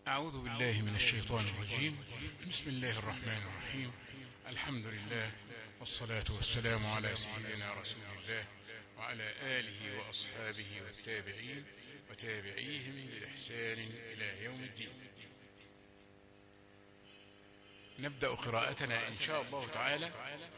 أعوذ بالله من الشيطان الرجيم. بسم الله الرحمن الرحيم. الحمد لله والصلاة والسلام على سيدنا رسول الله وعلى آله وأصحابه والتابعين وتابعيهم بإحسان إلى يوم الدين. نبدأ قراءتنا إن شاء الله تعالى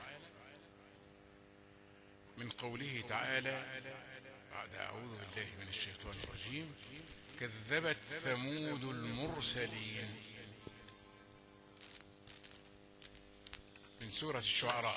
من قوله تعالى بعد أعوذ بالله من الشيطان الرجيم: كذبت ثمود المرسلين، من سورة الشعراء.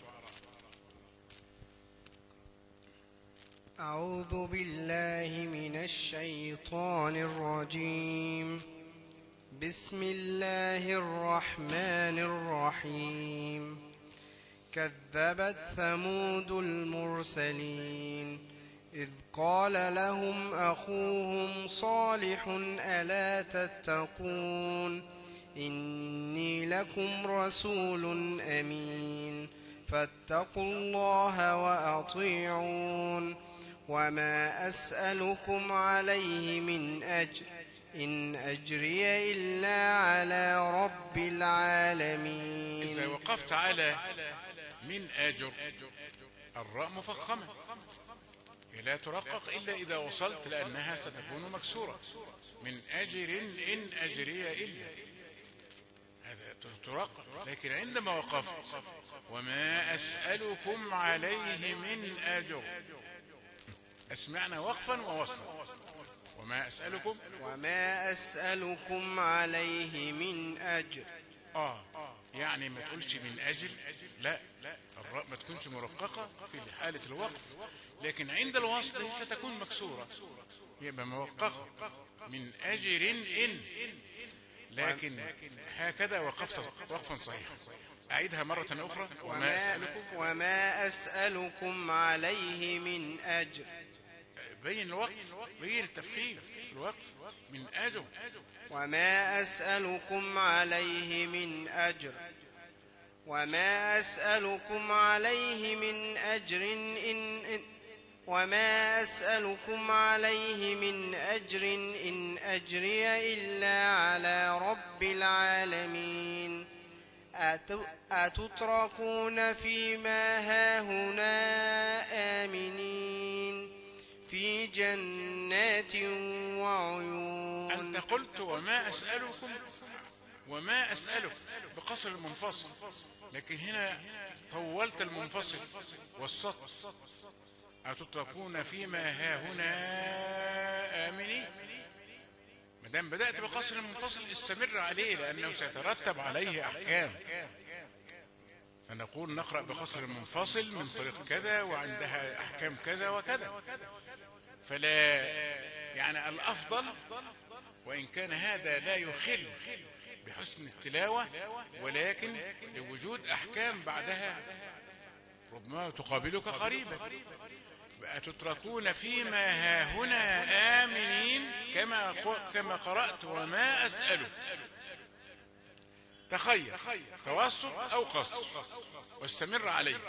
أعوذ بالله من الشيطان الرجيم. بسم الله الرحمن الرحيم. كذبت ثمود المرسلين إذ قال لهم أخوهم صالح ألا تتقون إني لكم رسول أمين فاتقوا الله وأطيعون وما أسألكم عليه من أجر إن أجري إلا على رب العالمين. إذا وقفت على من أجر، الراء مفخمة لا ترقق إلا إذا وصلت لأنها ستكون مكسورة. من أجر إن أجري إلا، هذا ترقق. لكن عندما وقفت وما أسألكم عليه من أجر، أسمعنا وقفا ووصلا. وما أسألكم عليه من أجر. يعني ما تقولش من أجل، لا، الراء ما تكونش مرققة في حالة الوقف، لكن عند الوصل ستكون مكسورة يبقى موقفة من أجر إن، لكن هكذا وقفت وقفا صحيحا. أعيدها مرة أخرى: وما أسألكم عليه من أجر. بين الوقف، بين التفخيم الوقف من أجر. وما أسألكم عليه من أجر. وما أسألكم عليه من أجر وما أسألكم عليه من أجر إن أجري إلا على رب العالمين. أتتركون فيما هاهنا آمنين في جنات وعيون. أنت قلت وما أسألك بقصر المنفصل، لكن هنا طولت المنفصل والسطر. أتتركون فيما هاهنا آمنين. مادام بدأت بقصر المنفصل استمر عليه، لأنه سيترتب عليه أحكام. فنقول نقرأ بقصر المنفصل من طريق كذا وعندها أحكام كذا وكذا. فلا يعني الأفضل، وإن كان هذا لا يخل بحسن التلاوة، ولكن لوجود أحكام بعدها ربما تقابلك قريبا. أتتركون فيما هاهنا آمنين كما قرأت وما أسأله. تخير توسط أو قصر واستمر عليه.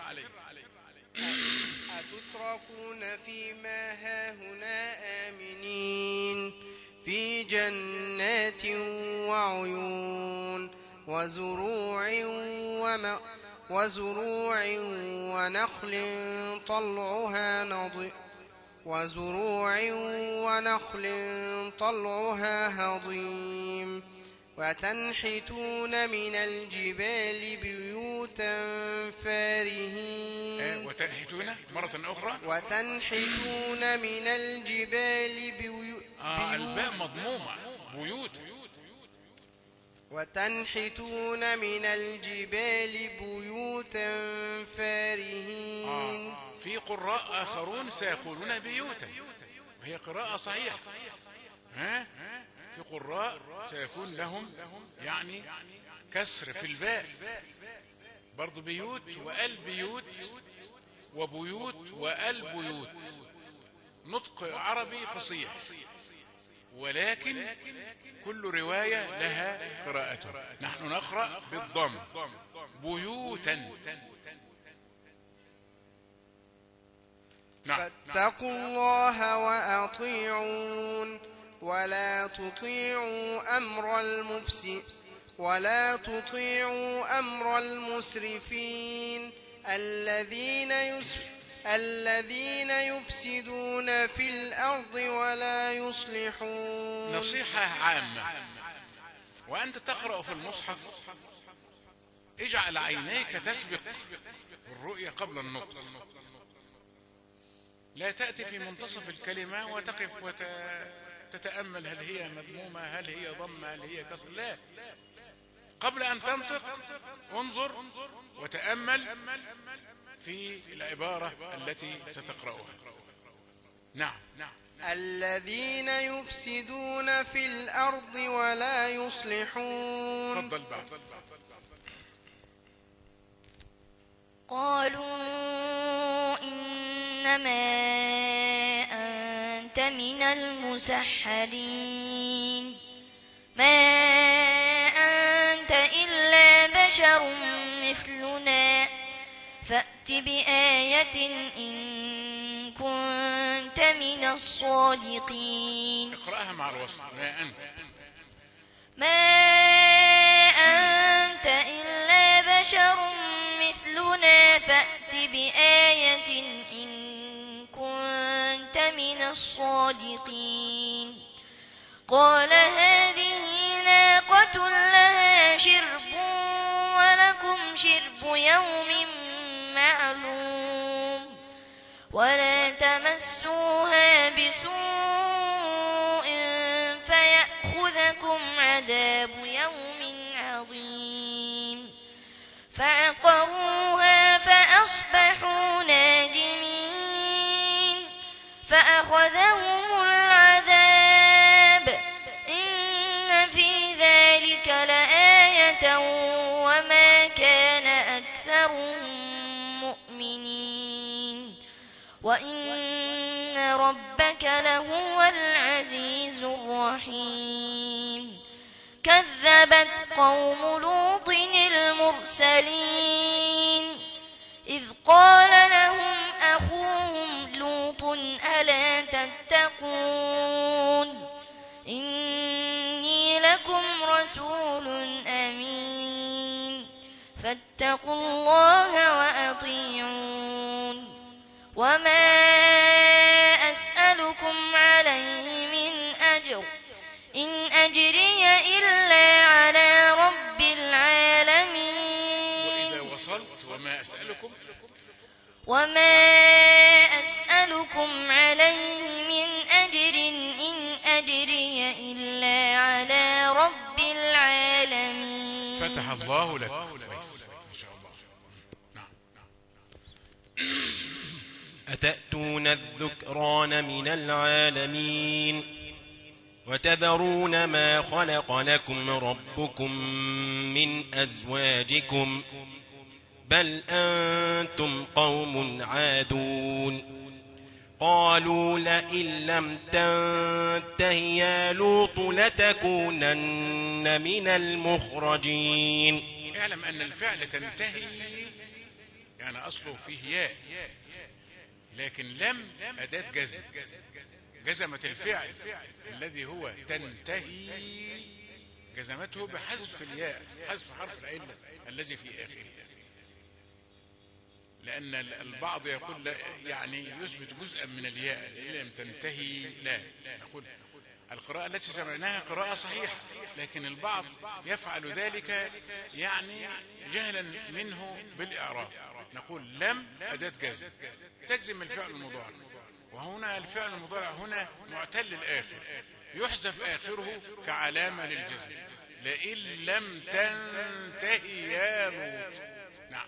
أتتركون فيما هاهنا آمنين في جنات وعيون وزروع ونخل طلعها هضيم وتنحتون من الجبال بيوتا فارهين. وتنحتون مرة أخرى. وتنحتون من الجبال الباء مضمومة بيوتا. وتنحتون من الجبال بيوتا فارهين. في قراء آخرون سيقولون بيوتا، وهي قراءة صحيحة. في قراء سيكون لهم يعني كسر في الباء برضو، بيوت والبيوت وبيوت والبيوت. نطق عربي فصيح، ولكن كل رواية لها قراءته. نحن نقرأ بالضم بيوتا. فاتقوا الله وأطيعون ولا تطيعوا أمر المسرفين الذين يفسدون في الأرض ولا يصلحون. نصيحة عامة: وأنت تقرأ في المصحف اجعل عينيك تسبق الرؤية قبل النطق، لا تأتي في منتصف الكلمة وتقف وتتأمل هل هي مضمومة هل هي ضمة هل هي كسر، لا، قبل أن تنطق انظر وتأمل في العبارة التي ستقرأها. نعم. الذين يفسدون في الأرض ولا يصلحون. تفضل بعد. قالوا إنما أنت من المسحرين ما أنت إلا بشر مثلنا فأت بآية إن كنت من الصادقين. اقرأها مع الوصل. ما أنت إلا بشر مثلنا فأت بآية إن كنت من الصادقين. قال هذه ناقة لها شرب ولكم شرب يوم معلوم ولا تمسوها بسوء فيأخذكم عذاب يوم عظيم. فعقروها فأصبحوا نادمين فأخذهم العذاب إن في ذلك لآية وما كان أكثرهم مؤمنين وإن ربك لهو العزيز الرحيم. كذبت قوم لوط المرسلين إذ قال لهم أخوهم لوط ألا تتقون إني لكم رسول أمين فاتقوا الله وأطيعون وما أسألكم عليه من أجر إن أجري إلا على رب العالمين. وإذا وصلت وما أسألكم عليه من أجر إن أجري إلا على رب العالمين. فتح الله لك. أتأتون الذكران من العالمين وتذرون ما خلق لكم ربكم من أزواجكم بل أنتم قوم عادون. قالوا لئن لم تنته يا لوط لتكونن من المخرجين. اعلم أن الفعل تنتهي يعني أصله فيه ياء، لكن لم أداة جزم جزمت الفعل الذي هو تنتهي جزمته بحذف الياء، حذف حرف العلة الذي في آخره، لأن البعض يقول يعني يثبت جزءا من الياء لم تنتهي. لا، نقول القراءة التي سمعناها قراءة صحيحة، لكن البعض يفعل ذلك يعني جهلا منه بالإعراب. نقول لم أداة جزم تجزم الفعل المضارع، وهنا الفعل المضارع هنا معتل الآخر يحذف آخره كعلامة للجزم. لئن لم تنتهي يا لوط. نعم.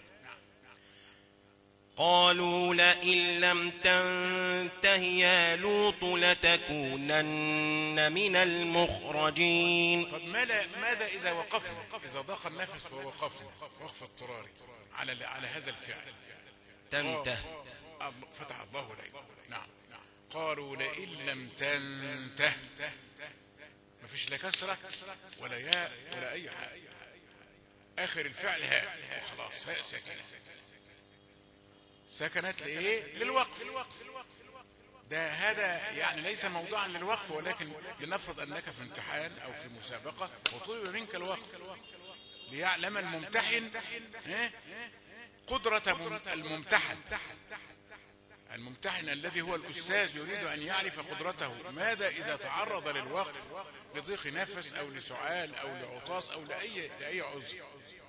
قالوا لئن لم تنته يا لوط لتكونن من المخرجين. طب ماذا إذا وقفنا، إذا ضاق النفس فوقفنا وقف اضطراري على هذا الفعل تنته. فتح الله لك. نعم. قالوا لئن لم تنته، ما فيش لا كسرة ولا ياء ولا أي حاجة، آخر الفعل هاء خلاص، هاء ساكنة سكنت لإيه؟ للوقف. هذا يعني ليس موضوعا للوقف، ولكن لنفرض أنك في امتحان أو في مسابقة وطلب منك الوقف ليعلم الممتحن قدرة الممتحن الذي هو الأستاذ يريد أن يعرف قدرته. ماذا إذا تعرض للوقف لضيق نفس أو لسعال أو لعطاس أو لأي عذر؟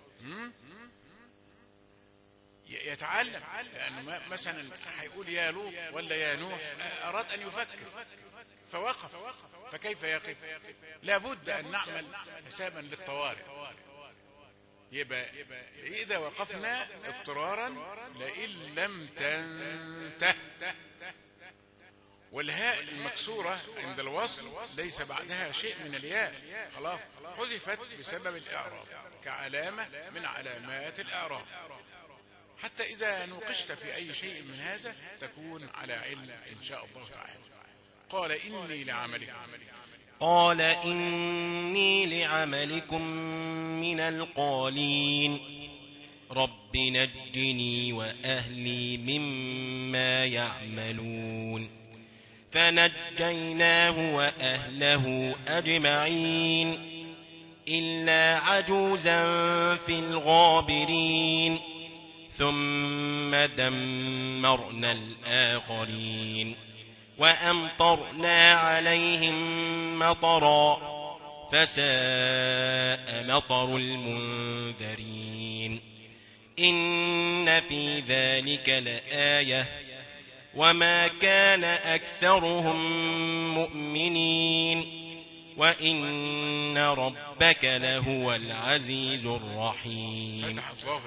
يتعلم، لأنه مثلا هيقول يا لوط ولا يا نوح، أراد أن يفكر فوقف، فكيف يقف؟ لابد أن نعمل حسابا للطوارئ. يبقى إذا وقفنا اضطرارا لئن لم تنته، والهاء المكسورة عند الوصل ليس بعدها شيء من الياء، خلاص حذفت بسبب الإعراب كعلامة من علامات الإعراب. حتى إذا نوقشت في أي شيء من هذا تكون على علم إن شاء الله تعالى. قال إني لعملكم من القالين رب نجني وأهلي مما يعملون. فنجيناه وأهله أجمعين إلا عجوزا في الغابرين ثم دمرنا الآخرين وأمطرنا عليهم مطرا فساء مطر المنذرين. إن في ذلك لآية وما كان أكثرهم مؤمنين وإن ربك لهو العزيز الرحيم.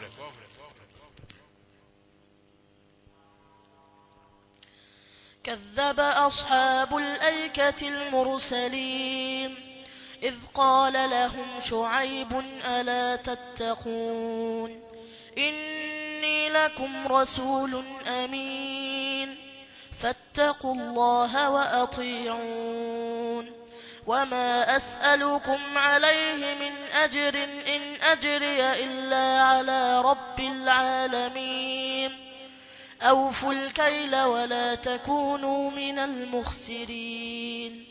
كذب أصحاب الأيكة المرسلين إذ قال لهم شعيب ألا تتقون إني لكم رسول أمين فاتقوا الله وأطيعون وما أسألكم عليه من أجر إن أجري إلا على رب العالمين. أوفوا الكيل ولا تكونوا من المخسرين.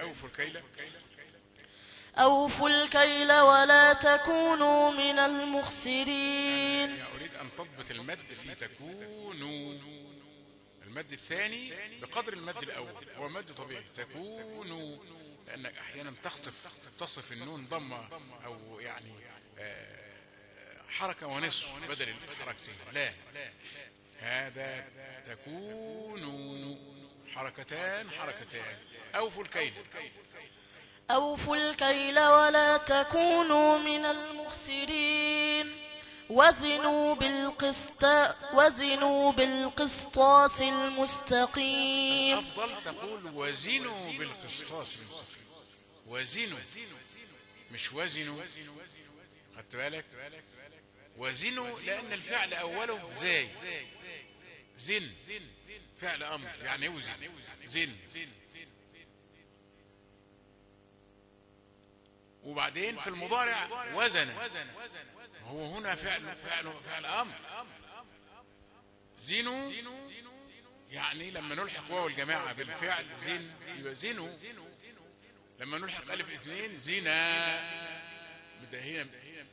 أوفوا الكيل ولا تكونوا من المخسرين. أريد أن تضبط المد في تكونوا، المد الثاني بقدر المد الأول، هو مد طبيعي تكونوا، لأنك أحيانا تصف النون ضمة أو يعني حركة ونصف بدل الحركتين. لا، هذا تكونوا حركتان. أوفوا الكيل ولا تكونوا من المخسرين وزنوا بالقسطاس المستقيم. أفضل تقول وزنوا بالقسطاس المستقيم، وزنوا مش وزنوا، خدت بالك؟ وزنوا لأن الفعل أوله زي زن، فعل أمر يعني يوزن، زن. وبعدين في المضارع وزن، هو هنا فعل أمر. زنوا يعني لما نلحق واو الجماعة بالفعل زن يبقى زنوا، لما نلحق ألف اثنين زنا هنا.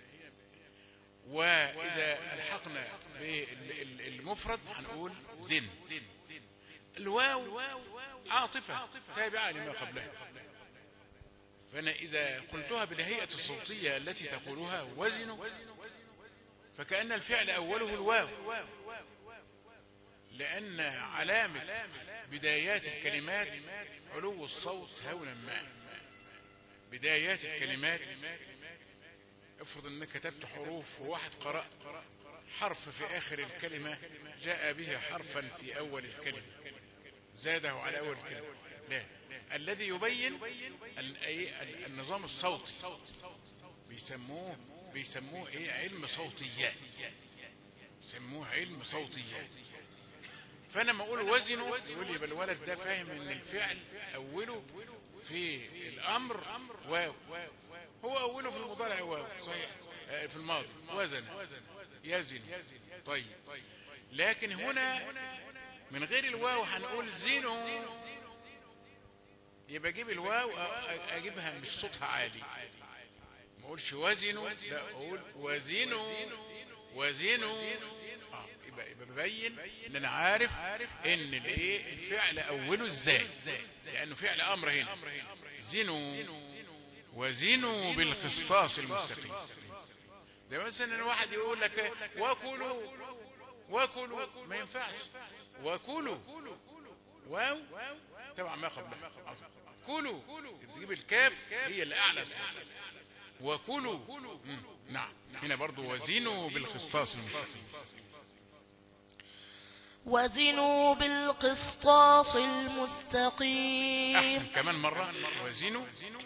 وإذا الحقنا بالمفرد هنقول زن. الواو عاطفة تابعة لما قبلها، فأنا إذا قلتها بالهيئة الصوتية التي تقولها وزنوا فكأن الفعل أوله الواو، لأن علامة بدايات الكلمات علو الصوت هونا ما. بدايات الكلمات افرض انك كتبت حروف وواحد قرأ حرف في آخر الكلمة جاء به حرفا في أول الكلمة زاده على أول الكلمة. لا، الذي يبين النظام الصوتي بيسموه علم صوتيات، يسموه علم صوتيات. فانا ما اقول وزنوا يقول لي الولد ده فاهم ان الفعل اوله في الامر واو، هو اوله في المضارع واو صحيح، في الماضي وزن يزن. طيب، لكن هنا من غير الواو هنقول زنوا، يبقى اجيب الواو اجيبها مش صوتها عالي، ما اقولش وزنوا، لا اقول وزنوا وزنوا. يبقى ببين ان انا عارف ان الايه الفعل اوله ازاي، لانه فعل امر هنا. زنوا وزنوا بالقسطاس المستقيم. ده مثلا واحد يقول لك وكلوا، وكلوا ما ينفعش، وكلوا واو طبعا ما قبلها، كلوا تجيب الكاف هي اللي اعلى صوت، وكلوا. نعم هنا برضو وزنوا بالقسطاس المستقيم. وزنوا بالقسطاس المستقيم. احسن كمان مرة، وزنوا،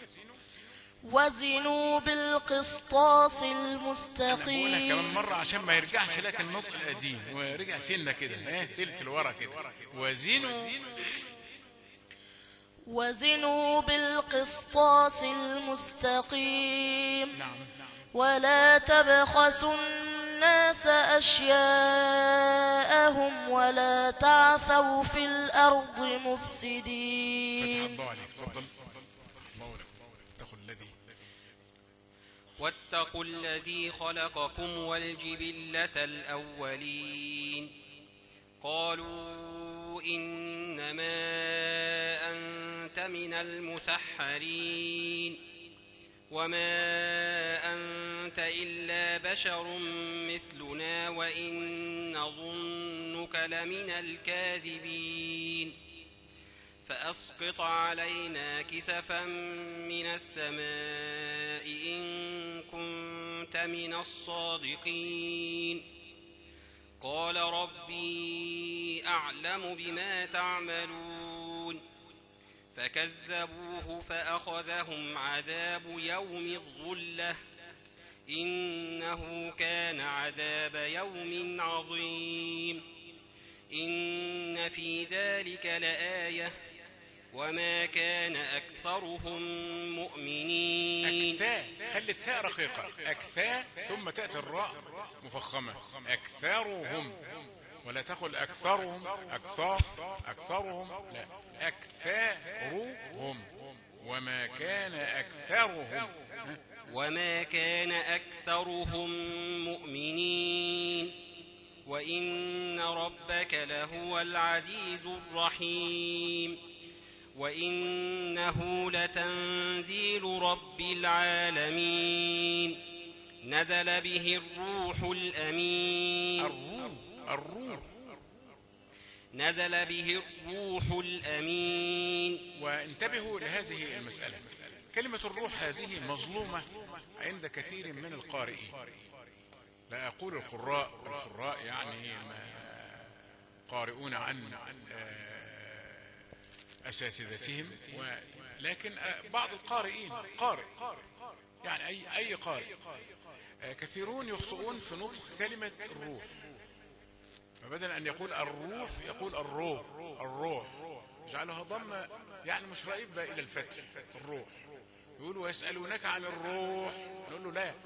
وزنوا بالقسطاس انا بقولها المستقيم. كمان مرة عشان ما يرجعش لك النطق القديم ورجع سنة كده تلت لورا كده. وزنوا، وزنوا بالقسطاس المستقيم. نعم. ولا تبخسوا الناس أشياءهم ولا تعثوا في الأرض مفسدين. فتح الله عليك، تفضل. اتقوا الذي، واتقوا الذي خلقكم والجبلة الأولين قالوا إنما أنت من المسحرين وما أنت إلا بشر مثلنا وإن نظنك لمن الكاذبين فأسقط علينا كسفا من السماء إن كنت من الصادقين قال ربي أعلم بما تعملون فكذبوه فأخذهم عذاب يوم الظلة إنه كان عذاب يوم عظيم إن في ذلك لآية وما كان أكثرهم مؤمنين. أكثاء، خلي الثاء رقيقة، أكثاء ثم تأتي الراء مفخمة، أكثرهم، ولا تقل أكثرهم، أكثرهم، لا، أكثرهم، وما كان أكثرهم، وما كان أكثرهم مؤمنين وإن ربك لهو العزيز الرحيم وإنه لتنزيل رب العالمين نزل به الروح الأمين نزل به الروح الأمين. وانتبهوا لهذه المسألة، كلمة الروح هذه مظلومة عند كثير من القارئين، لا أقول القراء يعني قارئون عن أساتذتهم، لكن بعض القارئين يعني أي قارئ، كثيرون يخطئون في نطق كلمة الروح، فبدل أن يقول الروح يقول الروح يجعلها ضمة، يعني مش رائبة إلى الفتح. الروح يقولوا ويسألونك عن الروح، نقول له لا،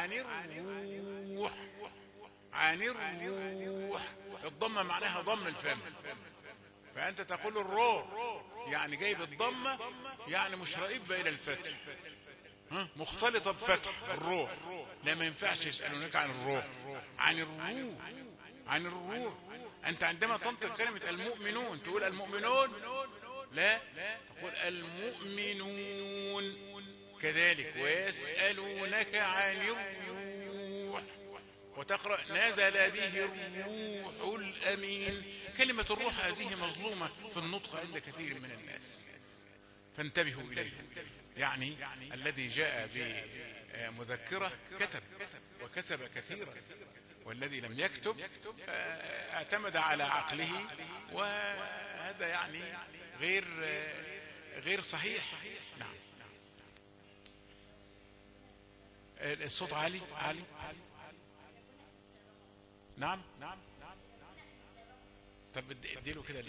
عن الروح، الضمة معناها ضم الفم، فأنت تقول الروح يعني جايب الضمة، يعني مش رائبة إلى الفتح، مختلطة بفتح الروح، لا ما ينفعش. يسألونك عن الروح، عن الروح. أنت عندما تنطق كلمة المؤمنون تقول المؤمنون، لا، تقول المؤمنون كذلك. ويسألونك عن الروح، وتقرأ نزل به الروح الأمين. كلمة الروح هذه مظلومة في النطق عند كثير من الناس، فانتبهوا إليه. يعني الذي جاء بمذكرة كتب وكسب كثيرا، والذي لم يكتب اعتمد على عقله، وهذا يعني غير صحيح. نعم. الصوت عالي. نعم. طب اديله كده.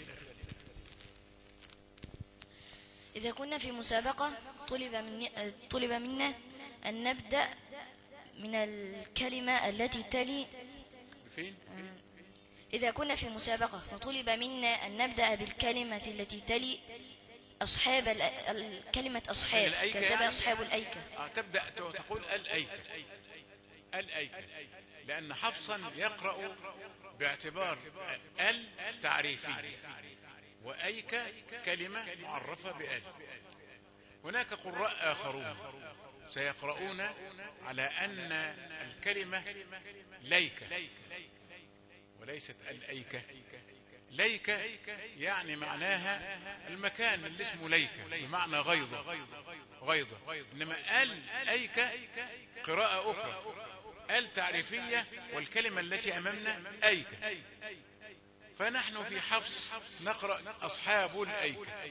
إذا كنا في مسابقة طلب منا أن نبدأ من الكلمة التي تلي. فين؟ إذا كنا في مسابقة وطلب منا أن نبدأ بالكلمة التي تلي أصحاب كلمة أصحاب الأيكة كذب يعني؟ أصحاب الأيكة. تبدأ تقول الأيكة، الأيكة، لأن حفصا يقرأ باعتبار التعريفية، وأيكة كلمة معرفة بأل. هناك قراء آخرون سيقرؤون على أن الكلمة ليكة وليست الأيكة. ليكة يعني معناها المكان اللي اسمه ليكة بمعنى غيضة، غيضة. إنما الأيكة قراءة أخرى، التعريفية، والكلمة التي أمامنا أيكة. فنحن في حفص نقرأ أصحاب الأيكة،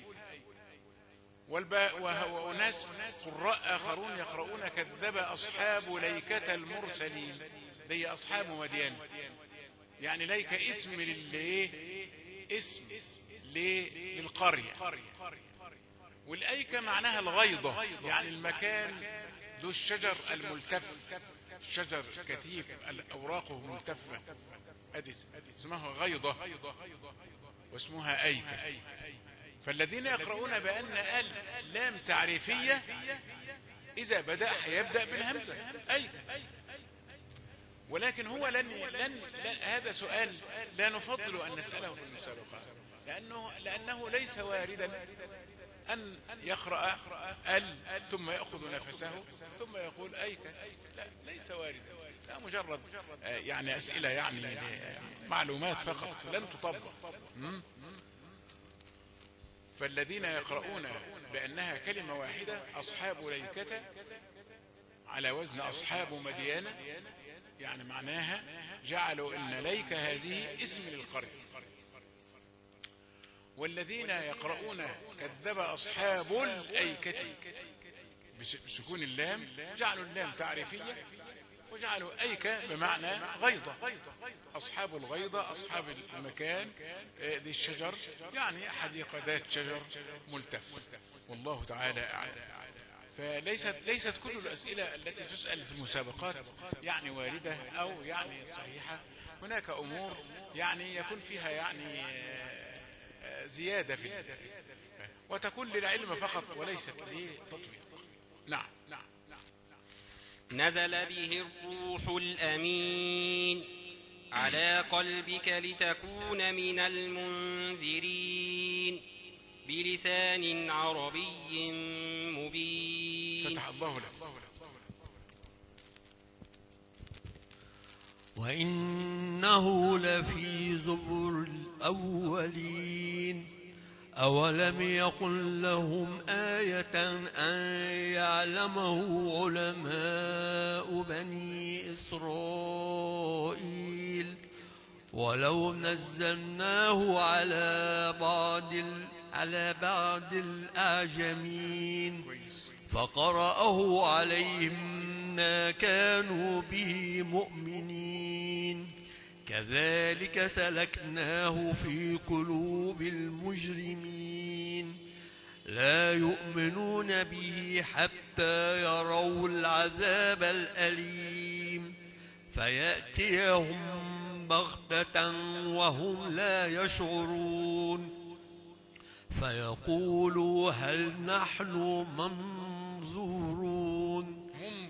وناس قراء آخرون يقرؤون كذب أصحاب ليكة المرسلين، دي أصحاب مدين. يعني ليكة اسم اسم للقرية، والأيكة معناها الغيضة، يعني المكان ذو الشجر الملتف، الشجر كثيف أوراقه ملتفة، اسمها غيضة واسمها أيكة. فالذين يقرؤون بأن لام تعريفية إذا بدأ يبدأ بالهمزة أيكة. ولكن هو لن هذا سؤال لا نفضل أن نسأله في المسابقات، لأنه ليس واردا أن يقرأ ثم يأخذ نفسه ثم يقول أيكة. لا، ليس واردا، لا، مجرد يعني أسئلة، يعني معلومات فقط لن تطبق. فالذين يقرؤون بأنها كلمة واحدة أصحاب ليكة على وزن أصحاب مدينة، يعني معناها جعلوا إن ليكة هذه اسم للقرية. والذين يقرؤون كذب أصحاب الأيكة بسكون اللام جعلوا اللام تعريفية وجعلوا أيكة بمعنى غيضة، أصحاب الغيضة، أصحاب المكان ذي الشجر، يعني حديقة ذات شجر ملتف. والله تعالى أعلم. فليست كل الأسئلة التي تسأل في المسابقات يعني واردة أو يعني صحيحة. هناك أمور يعني يكون فيها يعني زيادة في وتكون للعلم فقط وليست للتطبيق. نعم. نزل به الروح الأمين على قلبك لتكون من المنذرين بلسان عربي مبين. فتح الله لك. وإنه لفي زبر الأولين أولم يقل لهم آية أن يعلمه علماء بني إسرائيل ولو نزلناه على بعض الأعجمين فقرأه عليهم ما كانوا به مؤمنين كذلك سلكناه في قلوب المجرمين لا يؤمنون به حتى يروا العذاب الأليم فيأتيهم بغتة وهم لا يشعرون فيقولوا هل نحن منظورون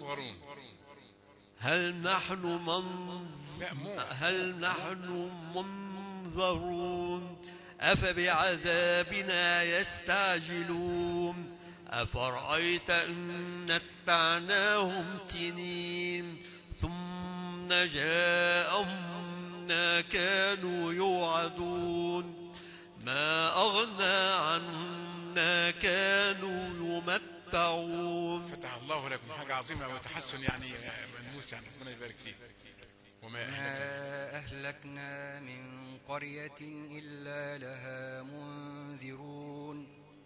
هل نحن منظرون أفبعذابنا يستعجلون أفرأيت إن متعناهم سنين ثم جاءهم ما كانوا يوعدون ما أغنى عنهم ما كانوا يمتعون. فتح الله لكم حاجة عظيمة وتحسن يعني ملموس، يعني ربنا يبارك فيه. وما أهلكنا من قرية إلا لها منذرون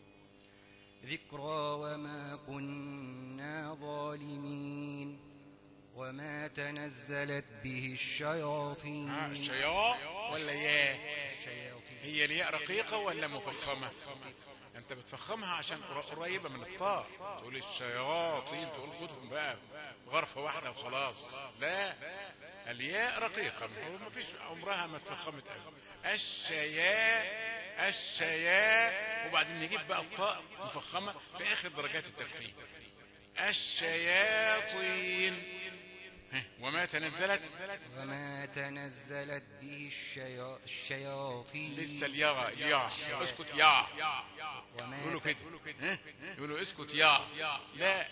ذكرى وما كنا ظالمين وما تنزلت به الشياطين. ولا ياه؟ هي الياء رقيقة ولا مفخمة؟ انت بتفخمها عشان قريبة من الطاء، تقول الشياطين، تقول خدهم بقى غرفة واحدة وخلاص. لا، الياء رقيقة، ما فيش عمرها ما اتفخمت أبدا. الشياء، وبعدين نجيب بقى الطاء مفخمة في آخر درجات التفخيم. الشياطين. وما تنزلت به الشياطين. لسه الياء اسكت يا، يقولوا كده، يقولوا اسكت يا، لا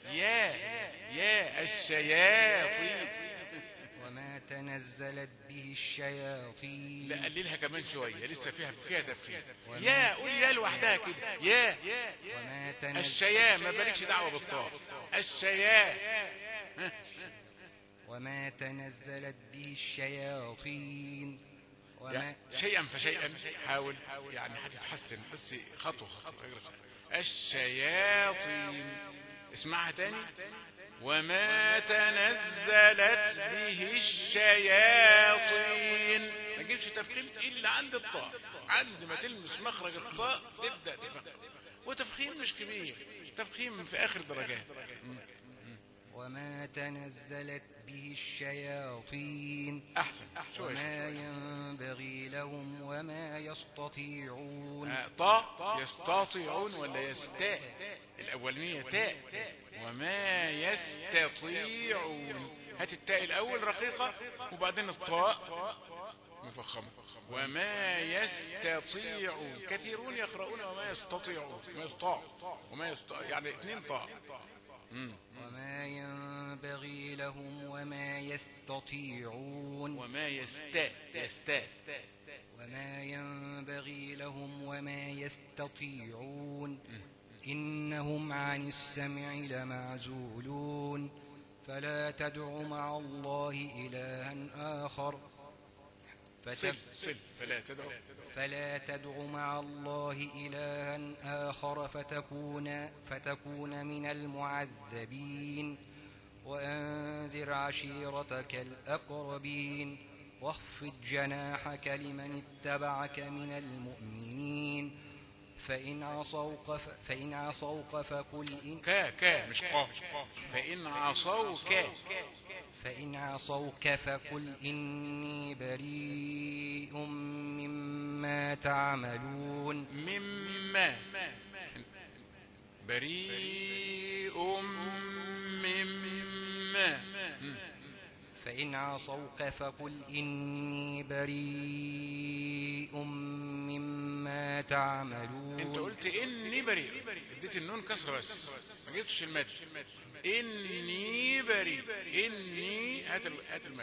يا الشياطين. وما تنزلت به الشياطين. لا قللها كمان شوية، لسه فيها تفخيم. يا قول يا لوحدها كده، يا الشياء، ما بالكش دعوة بالطاء. الشياء. وما تنزلت به الشياطين. يعني شيئا فشيئا حاول، يعني هتتحسن بس خطوة. الشياطين. اسمعها تاني. وما تنزلت به الشياطين. ما تجيبش تفخيم إلا عند الطاء، عند ما تلمس مخرج الطاء تبدأ تفخم، وتفخيم مش كبير، تفخيم في آخر درجات. وما تنزلت به الشياطين. أحسن شوية. وما ينبغي لهم وما يستطيعون. طاء يستطيعون ولا يستاء؟ الأولانية تاء. وما يستطيعون، هات التاء الأول رقيقة وبعدين الطاء مفخمة. وما يستطيعون. كثيرون يقرؤون وما يستطيعون، وما يستطيع يعني 2 طاء. وما ينبغي لهم وما يستطيعون. وما وما ينبغي لهم وما يستطيعون. إنهم عن السمع لمعزولون. فلا تدع مع الله إلها آخر. فلا تدع مع الله إلها آخر فتكون من المعذبين. وأنذر عشيرتك الأقربين. واخفض جناحك لمن اتبعك من المؤمنين. فإن عصوك فقل مش قا. فإن عصوك فقل إني بريء مما تعملون. فإن عصوك فقل إني بريء مما تعملون. انت قلت إني بريء، اديت النون كسر بس ما جبتش المد. إني بريء، إني هات المد.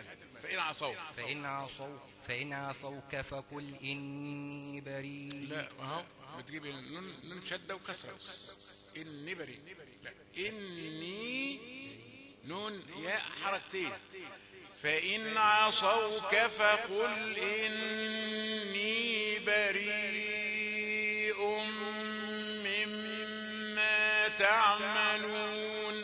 فإن عصوك فقل إني بريء. لا اهو بتجيب النون شدة وكسرة بس. إني بريء، لا إني نون ياء حركتين. فإن عصوك فقل إني بريء مما تعملون.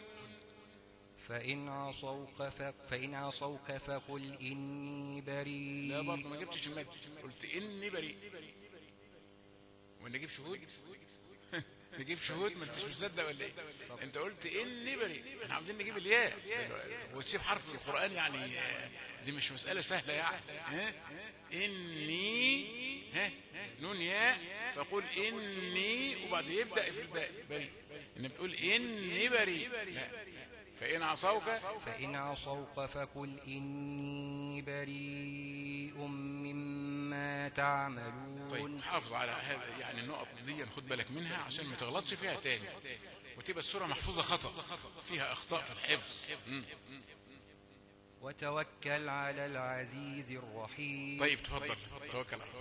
فإن عصوك فقل إني بريء. لا برضه ما جبتش المد، قلت إني بريء. ونجيب شهود نجيب شهود، ما انتش مصدق ولا ايه؟ انت قلت اني بريء، احنا عاوزين نجيب الياء وتسيب حرف في القرآن، يعني دي مش مسألة سهلة يعني. اني نون ياء فقول اني وبعد يبدأ في الباء بريء. ان بتقول اني بريء، لا. فإن عصوك فقل إني بريء مما تعملون. طيب حافظ على هذا، يعني النقط دي خد بالك منها عشان ما تغلطش فيها تاني، وتبقى السورة محفوظة خطأ، فيها أخطاء في الحفظ. وتوكل على العزيز الرحيم. طيب تفضل، توكل على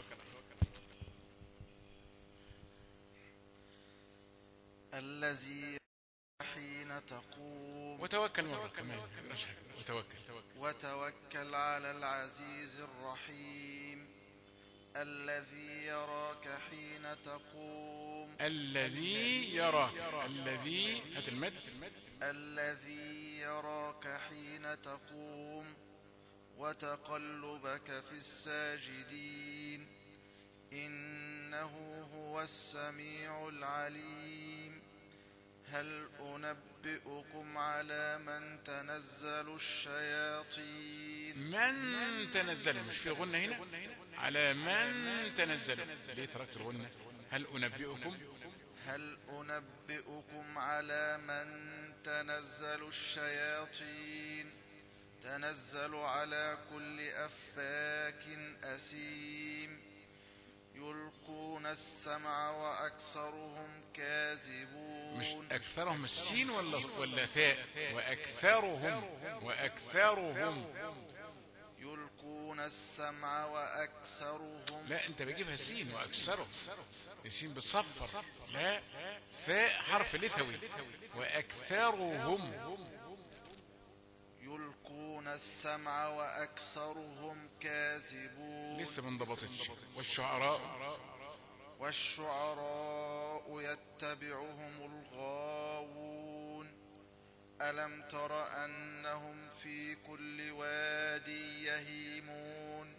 الذي حين تقوم. وتوكل مرة كمان، وتوكل على العزيز الرحيم. الذي يراك حين تقوم. الذي يراك، الذي هات المد. الذي يراك حين تقوم وتقلبك في الساجدين إنه هو السميع العليم. هل أنبئكم على من تنزل الشياطين. من تنزل، مش في غنة هنا؟ على من تنزل، ليه تركت الغنة؟ هل أنبئكم على من تنزل الشياطين. تنزل على كل أفاك أثيم. يلقون السمع وأكثرهم كاذبون. مش أكثرهم السين ولا ثاء؟ وأكثرهم يلقون السمع وأكثرهم. لا، أنت بجيبها سين وأكثرهم، السين بتصفر، لا، ثاء حرف لثوي، وأكثرهم. يلقون السمع وأكثرهم كاذبون. لسه ما انضبطتش. والشعراء يتبعهم الغاوون. ألم تر أنهم في كل واد يهيمون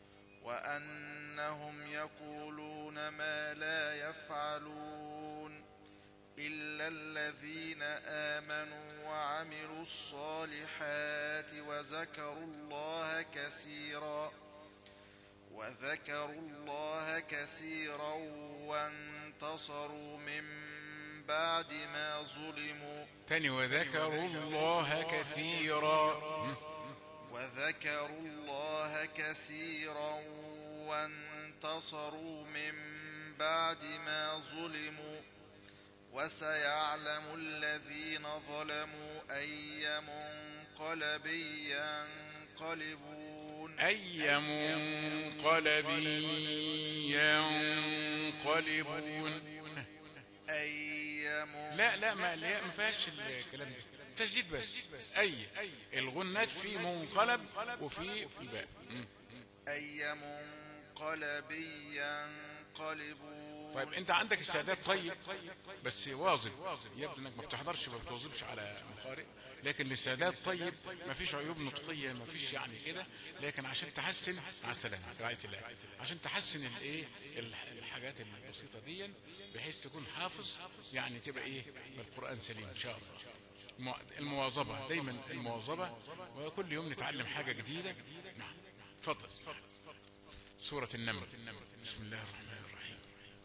وأنهم يقولون ما لا يفعلون إلا الذين آمنوا وعملوا الصالحات وذكروا الله كثيرا وانتصروا من بعد ما ظلموا. تاني، وذكروا الله كثيرا وانتصروا من بعد ما ظلموا. وسيعلم الذين ظلموا أي منقلب ينقلبون. لا ما فيهاش الكلام ده، تشديد بس. الغنات في منقلب وفي الباء. أي منقلب ينقلبون. طيب انت عندك استعداد طيب، بس واظب، يبدو انك ما بتحضرش، ما بتواظبش على مقارئ، لكن الاستعداد طيب، ما فيش عيوب نطقيه، ما فيش يعني كده، لكن عشان تحسن مع السلامه رعايه الله، عشان تحسن الحاجات البسيطه دي، بحيث تكون حافظ، يعني تبقى القران سليم ان شاء الله. المواظبه دايما، المواظبه، وكل يوم نتعلم حاجه جديده. نعم، اتفضل. سوره النمل. بسم الله الرحمن الرحيم.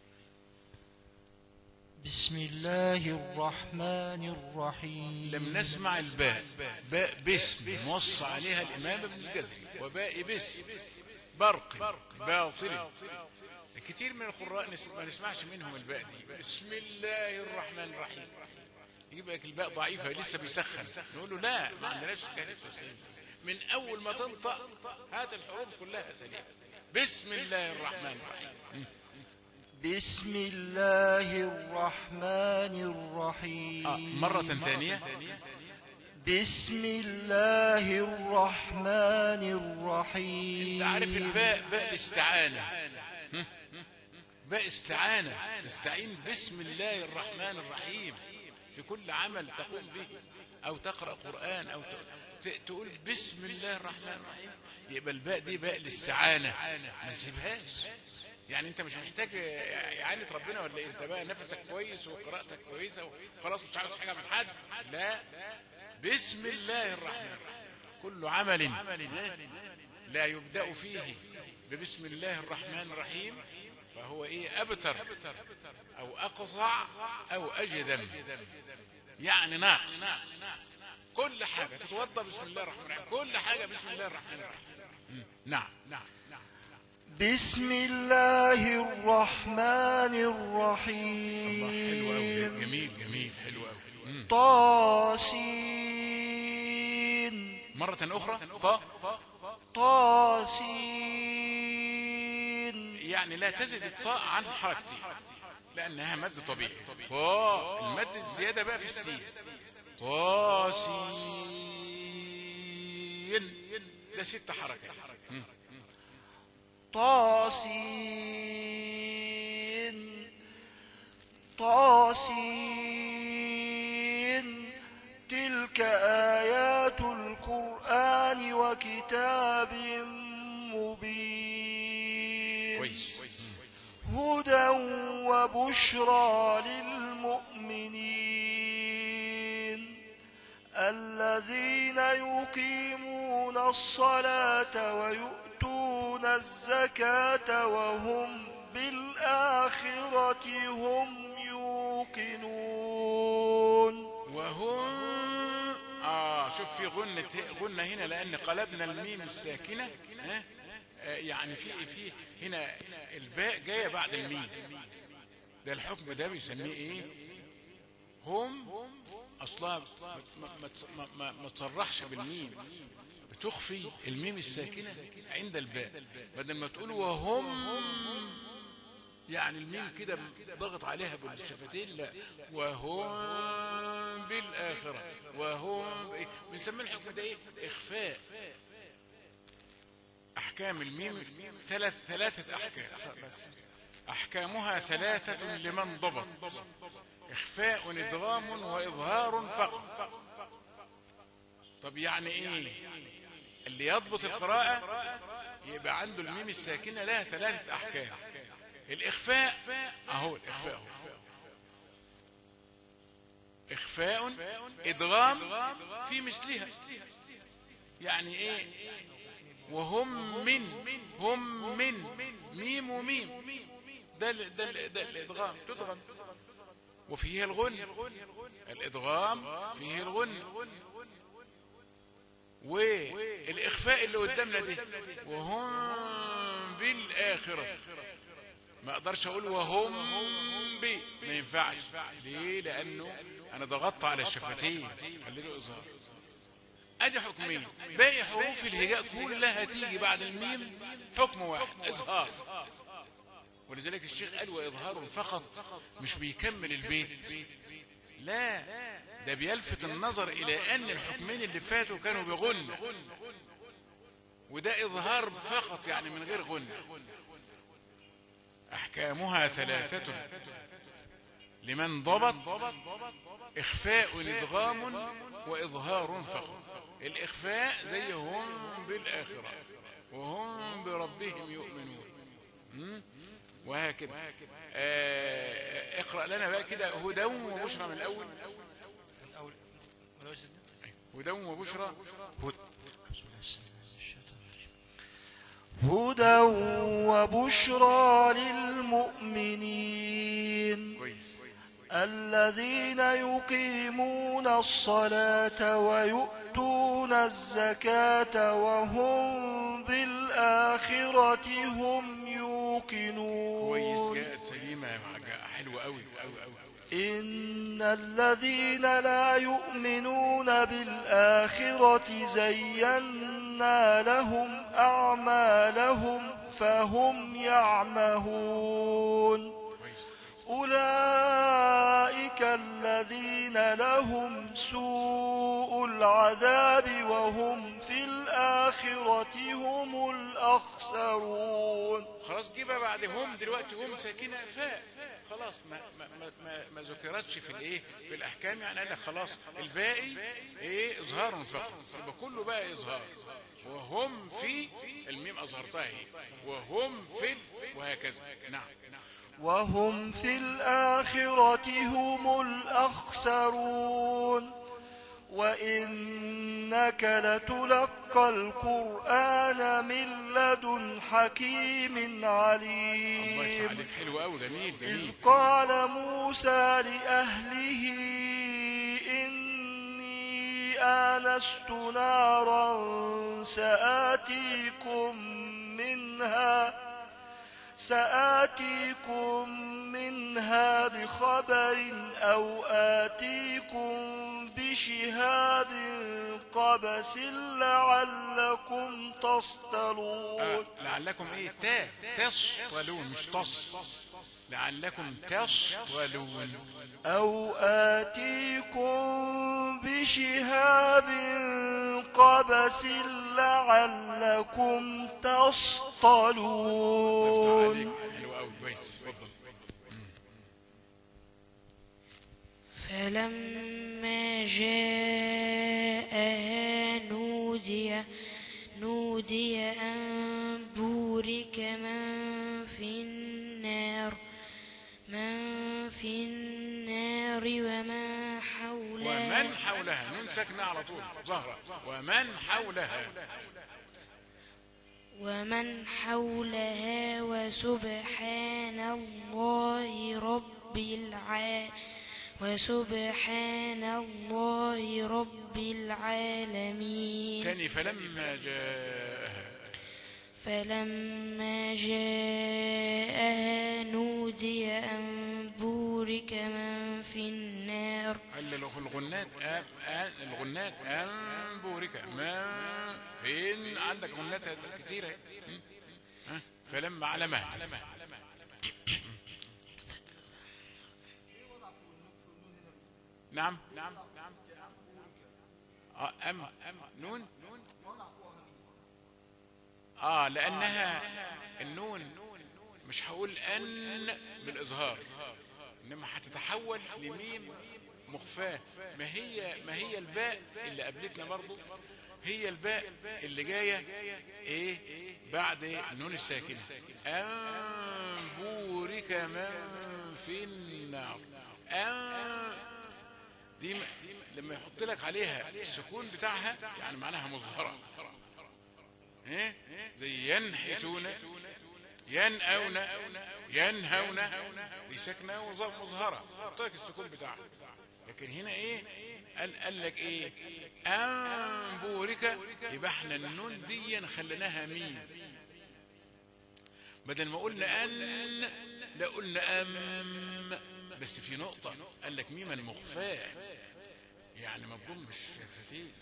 بسم الله الرحمن الرحيم. لم نسمع الباء، باء باسم نص عليها الإمام ابن الجزري، وباء باسم برق باطل. كتير من القراء ما نسمعش منهم الباء دي. بسم الله الرحمن الرحيم، يجيب لك الباء ضعيفة لسه بيسخن، نقول له لا، ما عندناش حكاية التسخين، من أول ما تنطق هات الحروف كلها سليمة. بسم الله الرحمن الرحيم. بسم الله الرحمن الرحيم. مرة ثانية. بسم الله الرحمن الرحيم. انت عارف الباء باء الاستعانة، باء استعانة، تستعين بسم الله الرحمن الرحيم في كل عمل تقوم به، او تقرأ قرآن، او تقول بسم الله الرحمن الرحيم، يبقى الباء دي باء الاستعانة، ما نسيبهاش. يعني انت مش محتاج إعانة ربنا ولا انت بقى نفسك كويس وقراءتك كويسة وخلاص مش عاوز حاجة من حد، لا، بسم الله الرحمن الرحيم. كل عمل لا يبدأ فيه ببسم الله الرحمن الرحيم فهو أبتر او اقطع او اجدم، يعني ناقص. كل حاجة تتوضى بسم الله الرحمن الرحيم، كل حاجة بسم الله الرحمن الرحيم. نعم. بسم الله الرحمن الرحيم. الله، حلو أوي، جميل، حلو أوي. طاسين. مرة أخرى. طاسين، يعني لا تزد الطاء عن حركتي لأنها مد طبيعي. المد الزيادة بقى في السين. طاسين، ده 6 حركات. طاسين، تلك آيات القرآن وكتاب مبين. هدى وبشرى للمؤمنين. الذين يقيمون الصلاة ويؤتون الزكاة وهم بالآخرة هم يوقنون. وهم شوف في غنة هنا لأن قلبنا الميم الساكنة يعني في هنا الباء جاية بعد الميم. ده الحكم ده بيسميه ايه؟ هم اصلا ما تصرحش بالميم، بتخفي الميم الساكنة عند الباء، بدل ما تقول وهم يعني الميم كده ضغط عليها بالشفتين، لا، وهم بالآخرة، وهم بنسميه الحكم ده ايه؟ اخفاء. احكام الميم ثلاثة احكام، احكامها ثلاثة لمن ضبط: اخفاء، ادغام، واظهار فقط. طب يعني ايه؟ اللي يضبط القراءة يبقى عنده الميم الساكنة لها ثلاثة احكام. الاخفاء اهو، الاخفاء اهو، اخفاء، ادغام في مثلها. يعني ايه؟ وهم من ميم وميم، ده الادغام، تدغم. وفيه الغن، الادغام فيه الغن. والاخفاء اللي قدامنا دي وهم بالاخرة، ما اقدرش اقول وهم بي، ما ينفعش. ليه؟ لانه انا ضغطت على الشفتين، خلي له اظهار. ادي حكمين. باقي حروف الهجاء كلها تيجي بعد الميم حكم واحد، اظهار. ولذلك الشيخ قال واظهار فقط، مش بيكمل البيت، لا، ده بيلفت النظر الى ان الحكمين اللي فاتوا كانوا بغنة، وده اظهار فقط يعني من غير غنة. احكامها ثلاثة لمن ضبط: اخفاء، ادغام، واظهار فقط. الاخفاء زي هم بالاخرة، وهم بربهم يؤمنون، وهكذا. اقرأ لنا بقى كده هدى وبشرى من الاول. هدى وبشرى. هدى وبشرى للمؤمنين الذين يقيمون الصلاة ويؤتون الزكاة وهم بالآخرة هم يوقنون. كويس، جاءت سليمة، حلوة قوي قوي قوي. إن الذين لا يؤمنون بالآخرة زينا لهم أعمالهم فهم يعمهون. أولئك الذين لهم سوء العذاب وهم في الآخرة هم الأخسرون. خلاص جيبها بعد هم دلوقتي، هم ساكنة فاء، خلاص ما ذكرتش في الايه، في الاحكام. يعني قال لك خلاص الباقي ايه؟ اظهار فقط، يبقى كله بقى اظهار. وهم في الميم اظهرتها اهي، وهم في وهكذا. نعم. وهم في الآخرة هم الأخسرون. وإنك لتلقى القرآن من لدن حكيم عليم. الله يسعدك، حلو قوي، جميل جميل. إذ قال موسى لأهله إني آنست نارا سآتيكم منها بخبر أو آتيكم بشهاب قبس لعلكم تصطلون. لعلكم ايه؟ تصطلون، مش تص، لعلكم تصطلون. أو آتيكم بشهاب قبس لعلكم تصطلون. حلو قوي، كويس، اتفضل. فلما جاءها نودي أن بورك من في النار ومن حولها. نون ساكنة على ظهر ومن حولها ومن حولها وسبحان الله رب العالمين. تاني فلما جاءها نودي أن بورك من في النار. عللوا في الغنات الغنات أن بورك ما فين عندك غنات كتيرة. فلما علمها نعم نون لأنها النون مش هقول أن بالإظهار، إنما هتتحول لميم مخفاة. ما هي الباء اللي قابلتنا برضو، هي الباء اللي جاية ايه بعد النون الساكنة. أن بورك من في النار. دي لما يحط لك عليها السكون بتاعها يعني معناها مظهرة، ايه زي ينحتون ينأون ينهون، دي ساكنة مظهرة حط لك السكون بتاعها. لكن هنا ايه قال لك ايه أن بورك، يبقى احنا النون دي خليناها ميم، بدل ما قلنا أن لا قلنا أم، بس في نقطة قال لك ميما مخفاة يعني ما تضمش شفتين.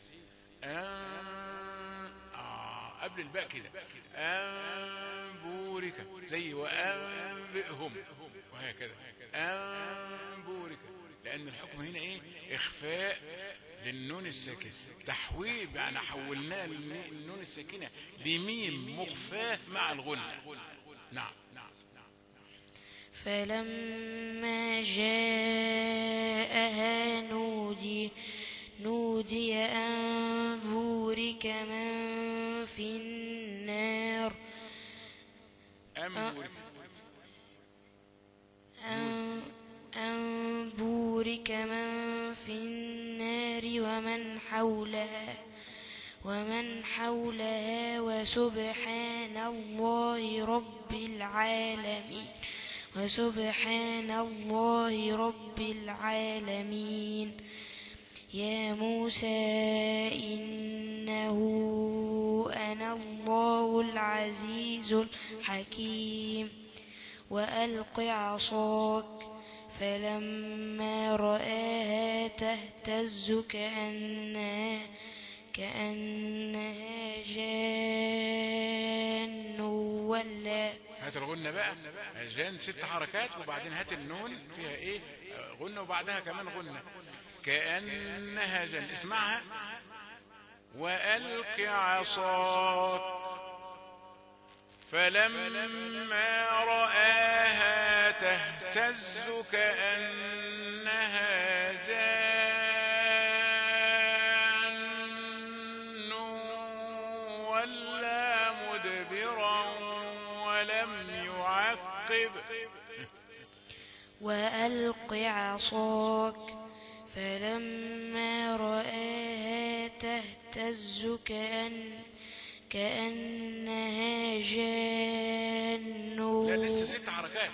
قبل الباء كده أن بورك زي وأنبئهم وهكذا أن بورك، لأن الحكم هنا ايه إخفاء للنون الساكنة، تحويب يعني حولناه النون الساكنة لميم مخفاة مع الغنة. نعم. فلما جاءها نودي أن بورك من في النار. أن بورك من في النار ومن حولها وسبحان الله رب العالمين. يا موسى إنه أنا الله العزيز الحكيم. وألق عصاك فلما رآها تهتز كأنها جان ولا. هات الغنة بقى جان 6 حركات، وبعدين هات النون فيها ايه غنة وبعدها كمان غنة كأنها جان. اسمعها. وألق عصاك فلما رآها تهتز كأنها جان ولا مدبرا ولم يعقب. وألق عصاك فلما رآها تهتز كأنها جان. لا لسه 6 حركات.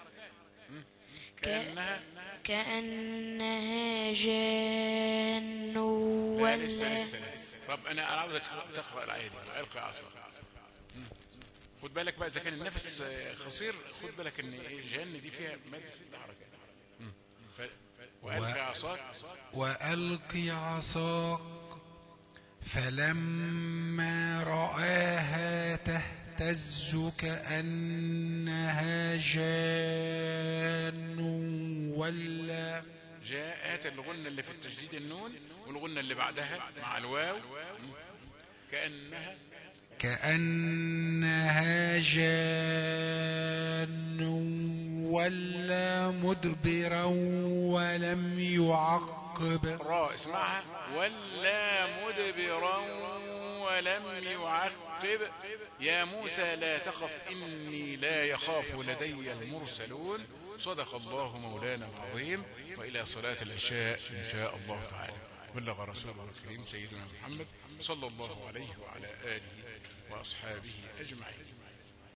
كأنها جان ولا. لسه. طب أنا عاوزك تقرأ الآية دي. ألقى عصاك. خد بالك بقى إذا كان النفس قصير، خد بالك إن جان دي فيها مادة 6 حركات. وألق عصاك فلما رآها تهتز كأنها جان ولا. جاءت الغنة اللي في التجديد النون، والغنة اللي بعدها مع الواو كأنها جان ولا مدبرا ولم يعقب. راء اسمعها. ولا مدبرا ولم يعقب. يا موسى لا تخف إني لا يخاف لدي المرسلون. صدق الله مولانا العظيم. وإلى صلاة العشاء إن شاء الله تعالى. بلغ رسوله الكريم سيدنا محمد صلى الله عليه وعلى آله وأصحابه أجمعين.